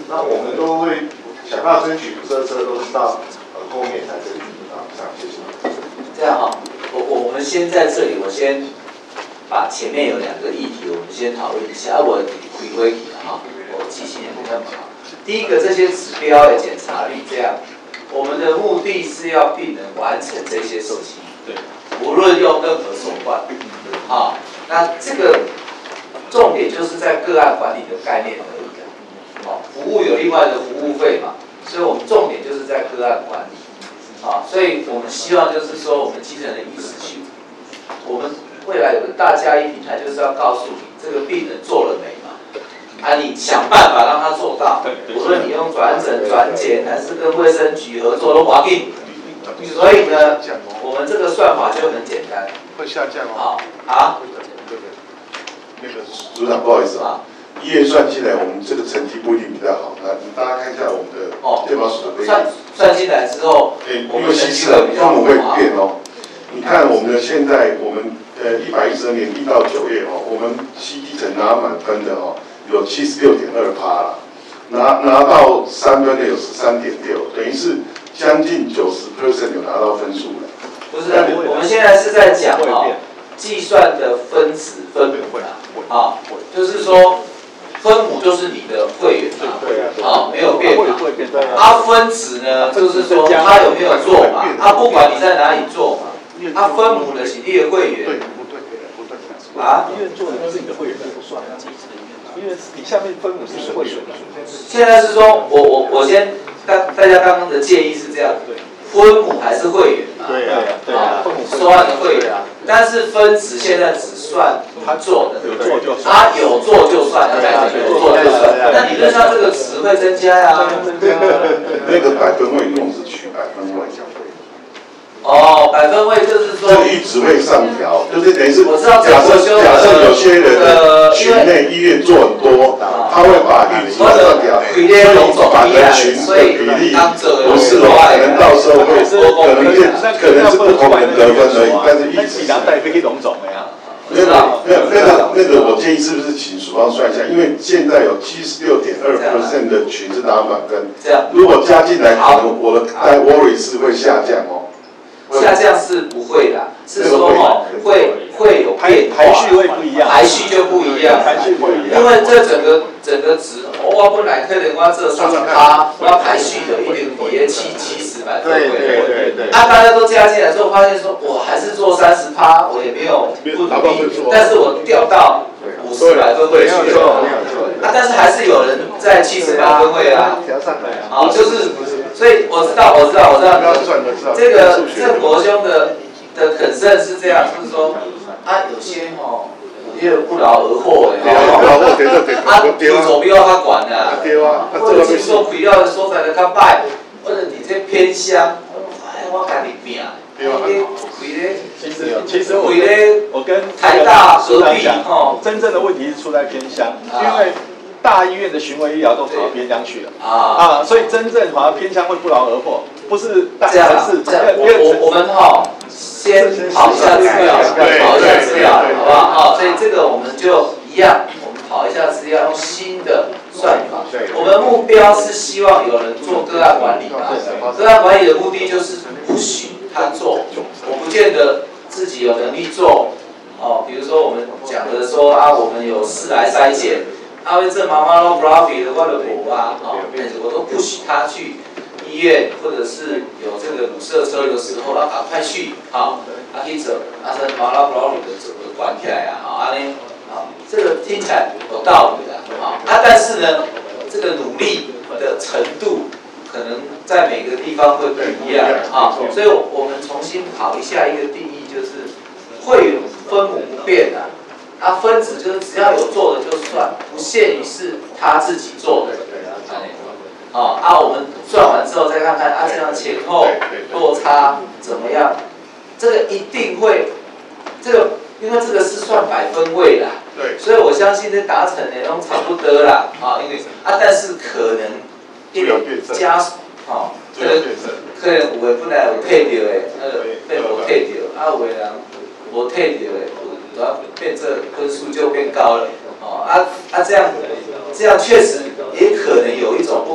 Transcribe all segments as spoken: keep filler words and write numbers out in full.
那我们都会想办法争取不设车都是到呃后面才争取啊，这样谢谢。 这样哈、哦，我我们先在这里，我先把前面有两个议题，我们先讨论一下。我回归题了哈，我记性也不太好。第一个，这些指标的检查率，这样，我们的目的是要病人完成这些事情，对，无论用任何手段，好、哦，那这个重点就是在个案管理的概念而已啊。哦，服务有另外的服务费嘛，所以我们重点就是在个案管理。啊，所以我们希望就是说，我们基层的医师去，我们未来有个大家医平台，就是要告诉你这个病人做了没嘛，啊，你想办法让他做到，无论你用转诊、转检，还是跟卫生局合作都划定。所以呢，我们这个算法就很简单。 会下降哦。啊？ 那个组长，不好意思啊。医院算进来，我们这个成绩不一定比较好。那大家看一下我们的健保署的算算进来之后， 哎，我们其实分母会变哦。你看我们的现在，我们呃一百一十二年一到九月哦，我们 C T 值拿满分的哦，有七十六点二趴了，拿拿到三分的有十三点六，等于是将近九十 percent 有拿到分数了。 不是，我们现在是在讲哦，计算的分子分母啊，啊，就是说。分母就是你的会员嘛，啊，没有变嘛。啊，分子呢，就是说他有没有做嘛，啊，不管你在哪里做嘛，啊，分母的是你的会员。啊？ 医院做的是你的会员就不算啊，因为你下面分母是会员。 现在是说我我我先，大大家刚刚的建议是这样，分母还是会员嘛？ 对啊，对啊， 收案的会员啊，但是分子现在只算他做的， 有做就算， 他有做就算，要改成有做就算。那理论上这个值会增加呀。 那个百分位用是取百分位。 哦，百分位就是说， 这个阈值会上调，就是等于是我知道假设假设有些人的群内医院做很多，他会把阈值上调，所以把人群的比例不是哦，可能到时候会可能可能是不同人得分而已，但是阈值。 代可以拢总的呀。 那个没有那个那个，我建议是不是请署方算一下，因为现在有七十六点二 percent 的群是拿满分，如果加进来，可能我的 die worry 是会下降哦。 下降是不会的，是说哦会会有变化， 排序会不一样， 排序就不一样， 排序不一样， 因为这整个整个值，我本来可能我这三十趴，我要排序的一定比七七十百分位， 对对对， 啊大家都加进来之后，发现说我还是做三十趴，我也没有不努力，但是我掉到五十百分位去了，啊但是还是有人在七十百分位啊，好就是。所以我知道，我知道，我知道，这个郑国兄的的肯慎是这样，就是说，啊，有些吼，有些不劳而获的，啊，有手标他管的，或者是说不要的所在的较歹，或者你这偏乡，哎，我家己拼， 其实其实我我跟台大合并吼， 真正的问题是出在偏乡，因为。大医院的巡回医疗都跑到偏乡去了啊啊，所以真正好像偏乡会不劳而获，不是大城市。 这样，我我我们哈先跑一下资料，跑一下资料，好不好？好，所以这个我们就一样，我们跑一下资料，用新的算法。我们目标是希望有人做个案管理嘛，个案管理的目的就是不许他做，我不见得自己有能力做。哦，比如说我们讲的说啊，我们有事来筛检。他会这妈妈 sonography 的或者我啊，哦，我都不许他去医院，或者是有这个乳摄车的时候，要赶快去，好，他可以走，啊，这妈妈 sonography 的整个管起来啊，好，安尼，好，这个听起来有道理的，好，啊，但是呢，这个努力的程度可能在每个地方会不一样，啊，所以我们重新跑一下一个定义，就是会分母不变啊。啊，分子就是只要有做的就算，不限于是他自己做的。啊，啊，我们算完之后再看看啊，这样前后落差怎么样？这个一定会，这个因为这个是算百分位啦，对，所以我相信这达成的都差不多啦。啊，因为啊，但是可能一点加，哦，这个可能有的本来有退掉的，那个被无退掉，啊，有的人无退掉的。然后变这分数就变高了，哦啊啊这样这样确实也可能有一种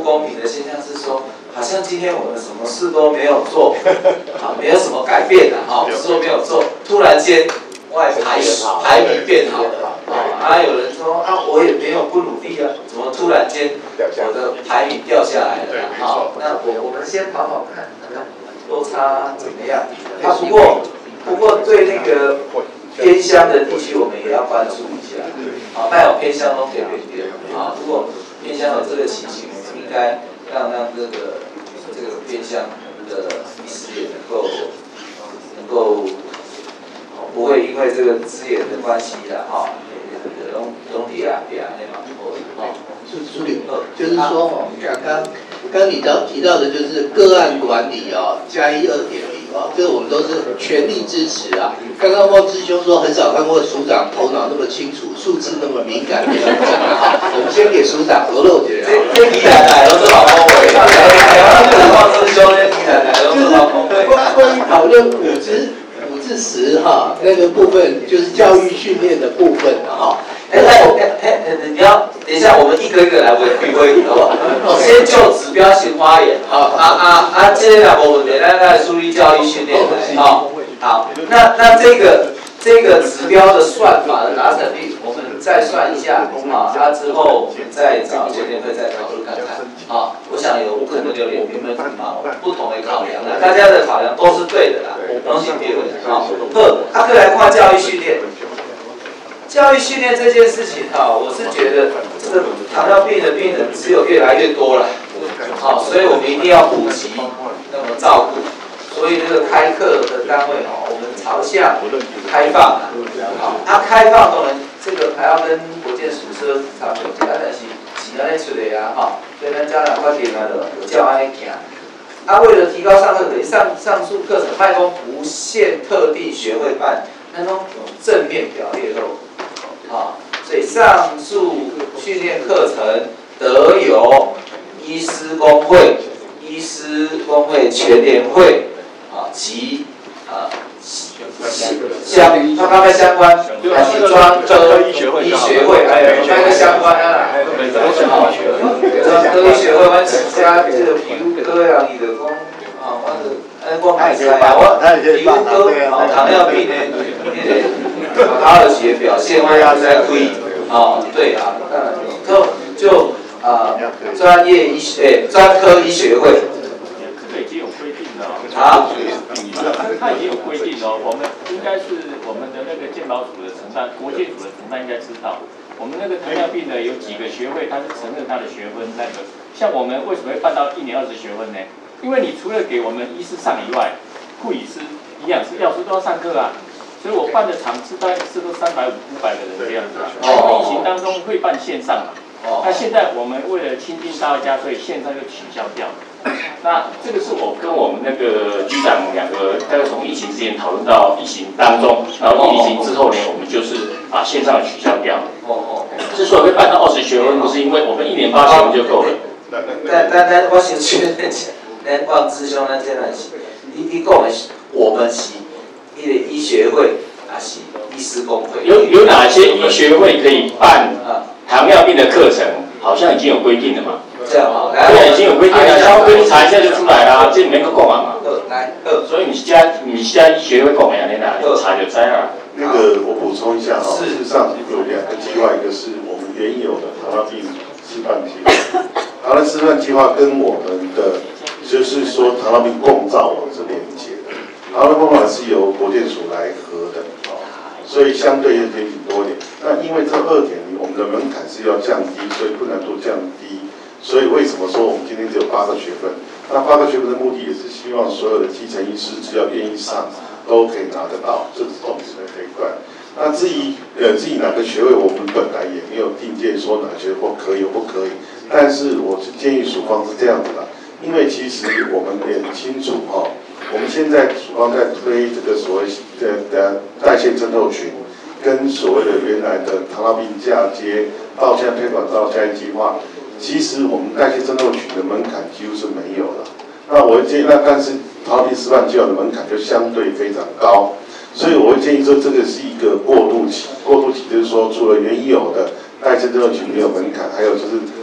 像今天我们什么事都没有做，啊，没有什么改变的哈，什么事都没有做，突然间外排排名变好了，啊，啊，有人说啊，我也没有不努力啊，怎么突然间我的排名掉下来了？哈，那我我们先跑跑看，看落差怎么样？啊，不过不过对那个偏乡的地区，我们也要关注一下，啊，那有偏乡都可以变啊，如果偏乡有这个情形，我们应该让让这个这个偏乡的医师也能够能够。不会因为这个资源的关系的哈，拢拢底下底下那嘛，哦， 是助理，就是说哦，刚刚刚你到提到的就是个案管理哦，加一二点零哦，这个我们都是全力支持啊。刚刚汪志兄说很少看过署长头脑那么清楚，数字那么敏感，非常讲得好。我们先给署长合漏点。 这这题奶奶都是老公维，汪志兄这题奶奶都是老公维。 关于讨论五支。四十哈，那个部分就是教育训练的部分哈。 哎哎哎哎，你要等一下，我们一个一个来回回回，好不好？先就指标性发言。好啊啊啊，这个我们来来梳理教育训练来，好，好。那那这个这个指标的算法的达成率，我们再算一下啊，那之后我们再找训练会再讨论看看。啊，我想有可能有两你们啊不同的考量的，大家的考量都是对的啦，东西别问啊。二，阿克来看教育训练，教育训练这件事情哈，我是觉得这个糖尿病的病人只有越来越多了，好，所以我们一定要普及，那么照顾。所以这个开课的单位哈，我们朝向开放，好，啊开放当然这个还要跟国健署说差不多，但是钱安尼出来啊哈，所以咱家长决定啊，就照安尼行。啊，为了提高上课能力，上上述课程卖供不限特定学会办，那种正面表列后，啊，所以上述训练课程得由医师公会、医师公会全联会啊及啊相它刚才相关，还是专科医学会，还有那个相关啊，专科医学会，我加这个皮肤科啊，你的讲啊，我呃我买菜啊，我皮肤科啊，糖尿病的那个他的学表现我要在推啊，对啊，就就啊专业医学专科医学会。 这已经有规定了啊， 它已经有规定了，我们应该是我们的那个健保署的承担，国健署的承担应该知道，我们那个糖尿病的有几个学会，它是承认它的学分那个，像我们为什么会办到一年二十学分呢？因为你除了给我们医师上以外，护理师、营养师、药师都要上课啊，所以我办的场次大概是都三百五、五百个人这样子啊。疫情当中会办线上嘛，那现在我们为了亲近大家，所以线上就取消掉了。那这个是我跟我们那个局长两个，大概从疫情之前讨论到疫情当中，然后疫情之后呢，我们就是把线上取消掉。哦哦。之所以会办到二十学分，不是因为我们一年八学分就够了。 但但但我先确认一下，咱汪志兄，咱这样是，你你讲的是我们是一个医学会，还是医师公会？ 有有哪些医学会可以办糖尿病的课程？好像已经有规定了嘛。 这样哈， 对，已经有规定了，稍微查一下就出来啦，这里面个讲完嘛。 来， 所以你家你家医学会讲的那哪，查就知啦。 那个我补充一下哈，事实上有两个计划，一个是我们原有的糖尿病示范计划，糖尿病示范计划跟我们的就是说糖尿病共照网是连接的，糖尿病共照是由国健署来核的，所以相对也可以多一点。那因为这二点零，我们的门槛是要降低，所以困难度降低。所以为什么说我们今天只有八个学分？那八个学分的目的也是希望所有的基层医师只要愿意上，都可以拿得到，这是重点的这一块。那至于呃至于哪个学位，我们本来也没有定见说哪学或可以或不可以，但是我是建议署方是这样子的，因为其实我们也很清楚哈、哦，我们现在署方在推这个所谓的的代谢症候群，跟所谓的原来的糖尿病嫁接到现在推广到下一计划。其实我们代谢症候群的门槛几乎是没有的，那我会建议，那但是糖尿病示范计划的门槛就相对非常高，所以我会建议说这个是一个过渡期。过渡期就是说，除了原有的代谢症候群没有门槛，还有就是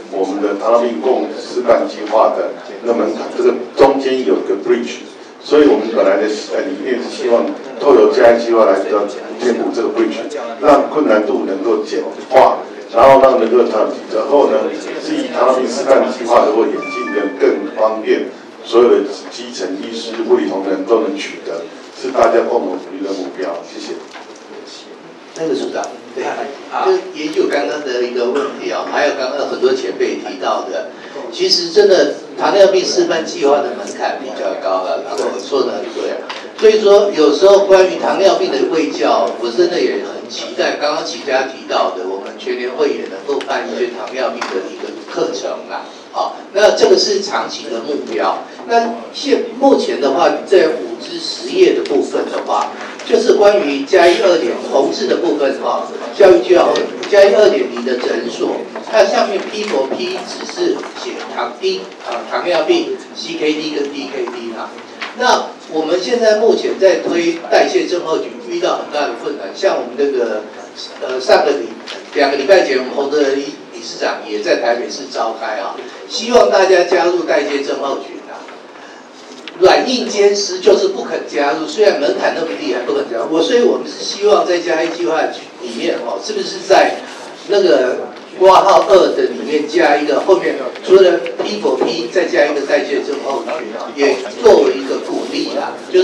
我们的糖尿病共示范计划的那门槛，这个中间有一个 bridge， 所以我们本来的呃理念是希望透过嘉义计划来的填补这个 bridge， 让困难度能够简化，然后让能够糖，然后呢是以糖尿病示范计划能够演进的更方便，所有的基层医师、护理同仁都能取得，是大家共同努力的目标。谢谢。 那个署长，对，就也就刚刚的一个问题啊、哦，还有刚刚很多前辈提到的，其实真的糖尿病示范计划的门槛比较高了，然后我说的很对。所以说，有时候关于糖尿病的卫教，我真的也很期待。刚刚齐家提到的，我们全联会也能够办一些糖尿病的一个课程啦。好，那这个是长期的目标。那现目前的话，在五支实业的部分的话，就是关于嘉义二点红字的部分哈，教育就好嘉义二点零的诊所，它下面 P 佛 P 只是写糖 D 啊糖尿病 C K D 跟 D K D 啦。那我们现在目前在推代谢症候群遇到很大的困难，像我们那个呃上个礼两个礼拜前，我们洪德仁理事长也在台北市召开啊，希望大家加入代谢症候群啊。软硬兼施就是不肯加入，虽然门槛那么低，还不肯加入。我所以我们是希望在嘉义计划里面哦，是不是在那个挂号二的里面加一个后面除了 P 佛 P 再加一个代谢症候群，也作为一个鼓励啦，就是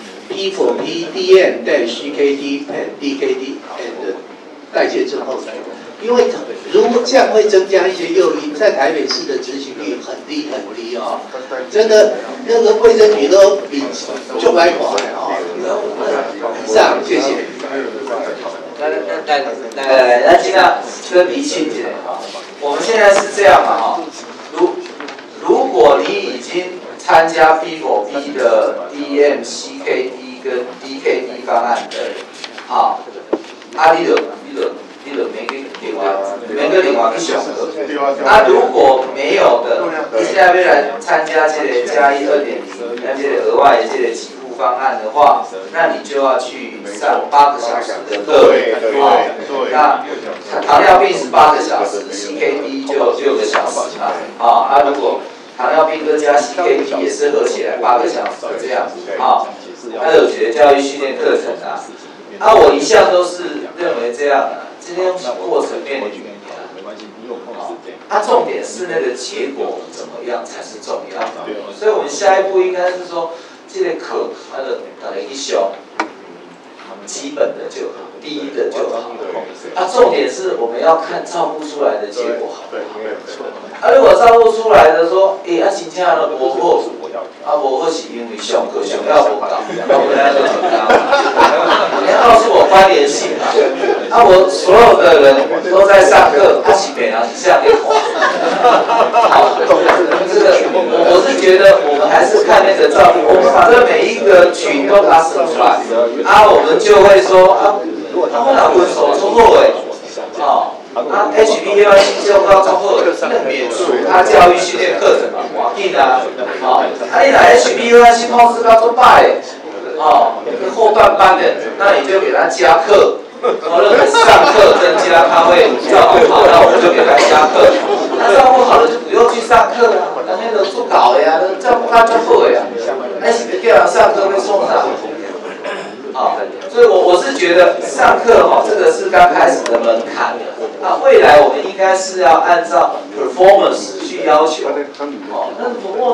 P 佛 P D M 带 C K D and D K D and 代谢症候群。因为如果这样会增加一些诱因，在台北市的执行率很低很低哦，真的那个卫生局都比就白垮哦。以上，谢谢。 来来来来来来，这个这个厘清一下啊。我们现在是这样嘛哈，如如果你已经参加 P 佛 P 的 D M C K D 跟 D K D 方案的，好，啊你就你就。你就免去另外免去另外去上课。啊，如果没有的，你现在要来参加这个嘉义二点零，那这个额外的这个给付方案的话，那你就要去上八个小时的课。啊，那糖尿病是八个小时 ，C K D 就六个小时嘛。啊，啊，如果糖尿病跟加 C K D 也是合起来八个小时这样子。啊，还有学教育训练课程啊。啊，我一向都是认为这样的。今天过程面里面啊，它重点是那个结果怎么样才是重要的。所以我们下一步应该是说，这个课它的大家一修，基本的就好，第一的就好。啊，重点是我们要看照顾出来的结果好不好。啊，如果照顾出来的说，诶、欸，啊，真正的无好，啊，无好是因为上课上了无够，啊，我们就怎么样？你要告诉我关联性啊！啊，我所有的人都在上课，啊，是别人是这样的话。好，这个我我是觉得我们还是看那个照顾，我们把这每一个群都把它省出来，啊，我们就会说啊，啊，我哪分手之后诶，哦。啊 ，H B A 教高中后那免除他教育训练课程嘛，我紧啊，哦，啊你来 H B A 新公司高中拜，哦，后段班的，那你就给他加课，哦，认为上课增加他会照顾好，那我们就给他加课，那照顾好了就不用去上课了，那那个做搞的呀，照顾他就好的呀，那是叫人上课被送上。好，所以我我是觉得上课哈、哦，这个是刚开始的门槛。那未来我们应该是要按照 performance 去要求。哦，那不过。